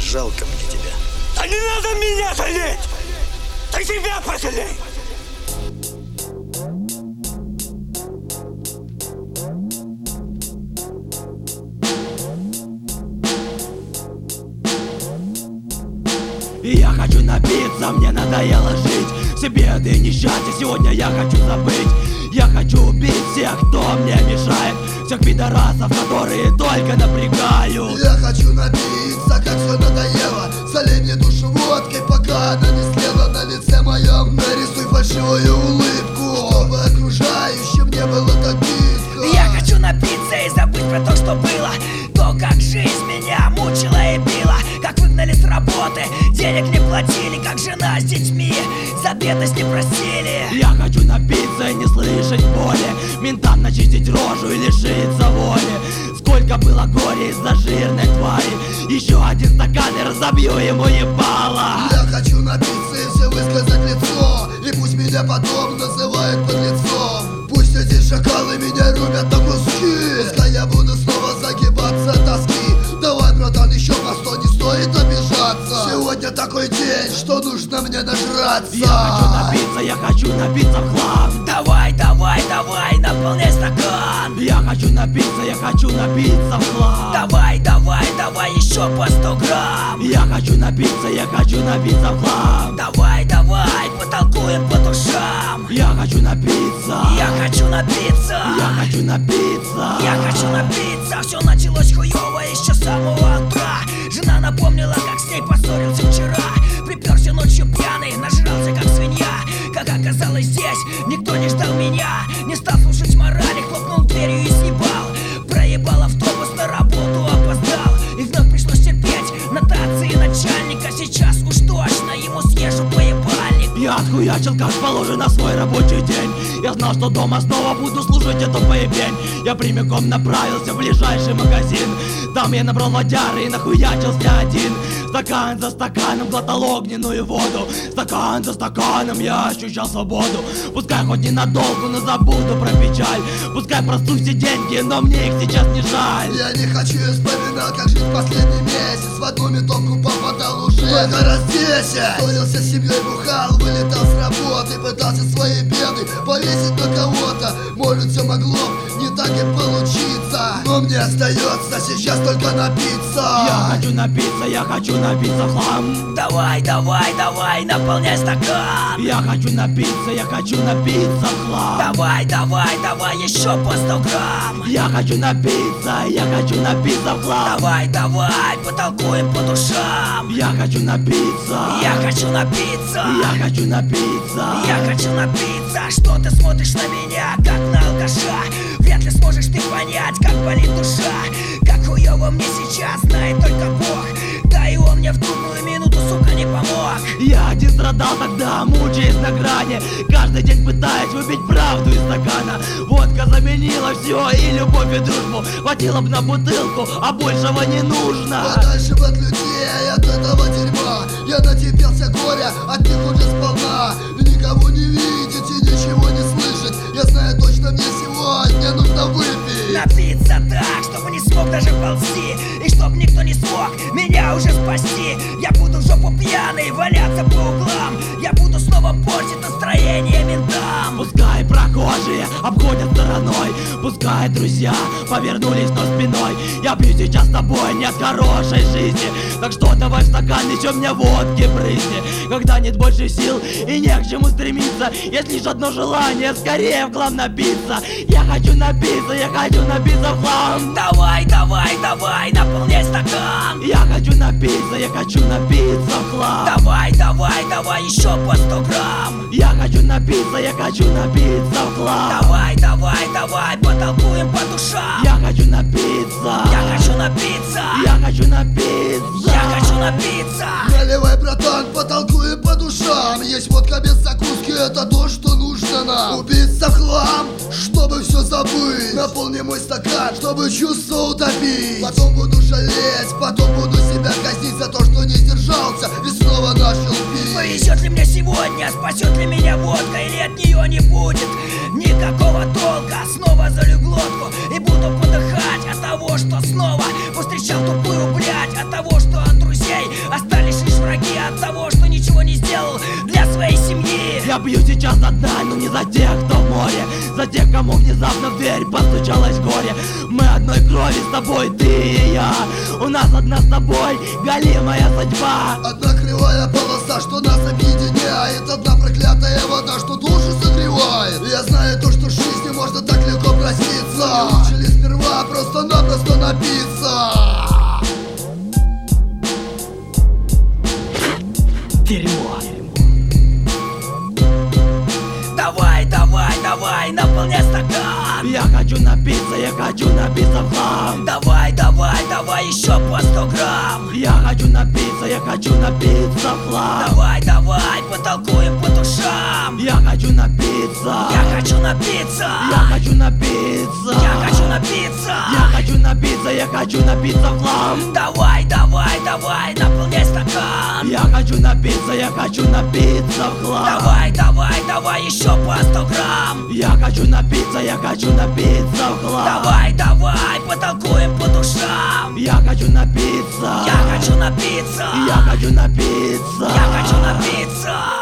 жалко мне тебя. Да не надо меня жалеть! Ты себя пожалей! Я хочу напиться, мне надоело жить. Все беды и несчастья сегодня я хочу забыть. Я хочу убить всех, кто мне мешает. Всех пидорасов, которые только напрягают. Я хочу напиться, как все надоело. Залей мне душу водкой, пока она не слела на лице моем. Нарисуй фальшивую улыбку, чтобы окружающим не было так близко. Я хочу напиться и забыть про то, что было. То, как жизнь меня мучила и била. Как выгнали с работы, денег не платили. Как жена с детьми за бедность не просили. Я хочу напиться и не слышать боли. Ментам начистить рожу и лишиться воли. Сколько было горя из-за жирной твари. Еще один стакан и разобью ему ебало. Я хочу напиться и все высказать лицо. И пусть меня потом называют подлецом. Пусть эти шакалы меня рубят на куски. Пускай я буду снова загибаться от тоски. Давай, братан, еще по 100, не стоит обижаться. Сегодня такой день, что нужно мне нажраться. Я хочу напиться в хлам. Давай, давай, давай, наполняй стакан. Я хочу напиться в хлам. Давай, давай, давай, еще по 100 грамм. Я хочу напиться в хлам. Давай, давай, потолкуем по душам. Я хочу напиться. Я хочу напиться. Я хочу напиться. Я хочу напиться. Все началось хуёво еще с самого утра. Жена напомнила, как с ней поссорился вчера. Приперся ночью пьяный, нажрался как свинья. Как оказалось здесь, никто не ждал меня. Не стал слушать морали, хлопнул дверью и съебал. Проебал автобус, на работу опоздал. И вновь пришлось терпеть нотации начальника. Сейчас уж точно ему съезжу по ебальнику. Я отхуячил как положено свой рабочий день. Я знал, что дома снова буду слушать эту поебень. Я прямиком направился в ближайший магазин. Там я набрал водяры и нахуячился один. Стакан за стаканом глотал огненную воду. Стакан за стаканом я ощущал свободу. Пускай хоть ненадолго, но забуду про печаль. Пускай просту все деньги, но мне их сейчас не жаль. Я не хочу вспоминать, как жить последний месяц. В одну ментовку попадал уже много раз 10. Ссорился с семьей, бухал, вылетал с работы. Пытался свои беды повесить на кого-то. Может, все могло не так и получиться, но мне остается сейчас только напиться. Я хочу напиться в хлам. Давай, давай, давай, наполняй стакан. Я хочу напиться в хлам. Давай, давай, давай, еще по 100 грамм. Я хочу напиться в хлам. Давай, давай, потолкуем по душам. Я хочу напиться. Я хочу напиться. Я хочу напиться. Я хочу напиться. Что ты смотришь на меня, как на алкаша? Вряд ли сможешь ты понять, как болит душа. Как хуёво мне сейчас, знает только Бог. Да и он мне в трудную минуту, сука, не помог. Я один страдал тогда, мучаясь на грани. Каждый день пытаясь выпить правду из стакана. Водка заменила все, и любовь, и дружбу. Хватило бы на бутылку, а большего не нужно. Подальше от людей, от этого дерьма. Я натерпелся горя, от них уже сполна. Никого не видеть и ничего не слышать. Я знаю точно, мне сегодня нужно выпить. Напиться так, чтобы не смог даже ползти. И чтоб никто не смог меня уже спасти. Я буду в жопу пьяный, валяться по углам. Я буду снова портить настроение ментам. Пускай прохожие обходят стороной. Пускай друзья повернулись, но спиной. Я пью сейчас с тобой не от хорошей жизни. Так что давай в стакан еще мне водки брызни. Когда нет больше сил и не к чему стремиться. Есть лишь одно желание, скорее в хлам напиться. Я хочу напиться в хлам. Давай, давай, давай, наполняй стакан. Я хочу напиться в хлам. Давай, давай, давай, еще по 100 грамм. Я хочу напиться в хлам. Давай, давай, давай, потолкуем по душам. Я хочу напиться. Я хочу напиться. Я хочу напиться. Я хочу напиться. Наливай, братан, потолкуем по душам. Есть водка без закуски, это то, что нужно нам. Убиться в хлам, чтобы все забыть. Наполни мой стакан, чтобы чувство утопить. Потом буду жалеть, потом буду себя казнить за то, что не сдержался и снова начал пить. Повезет ли мне сегодня, спасет ли меня водка, или от нее не будет никакого толка. Снова залью глотку и буду подыхать от того, что снова повстречал тупую блядь. От того, что от друзей Я бью сейчас до дна, но не за тех, кто в море, за тех, кому внезапно в дверь постучалось горе. Мы одной крови с тобой, ты и я. У нас одна с тобой голимая судьба. Одна кривая полоса, что нас объединяет. Одна проклятая вода, что душу согревает. Я знаю то, что в жизни можно так легко проститься. Мы учили сперва просто-напросто напиться. Дерьмо. Давай, давай, давай, наполняй стакан. Я хочу напиться в хлам. Давай, давай, давай, еще по 100 грамм. Я хочу напиться в хлам. Давай, давай, потолкуем по душам. Я хочу напиться. Я хочу напиться. Я хочу напиться. Я хочу напиться. Я хочу напиться, я хочу напиться в хлам. Давай, давай, давай, наполняй стакан. Я хочу напиться в хлам. Давай, давай, давай, еще по 100 грамм. Я хочу напиться в хлам. Давай, давай, потолкуем по душам. Я хочу напиться. Я хочу напиться. Я хочу напиться. Я хочу напиться.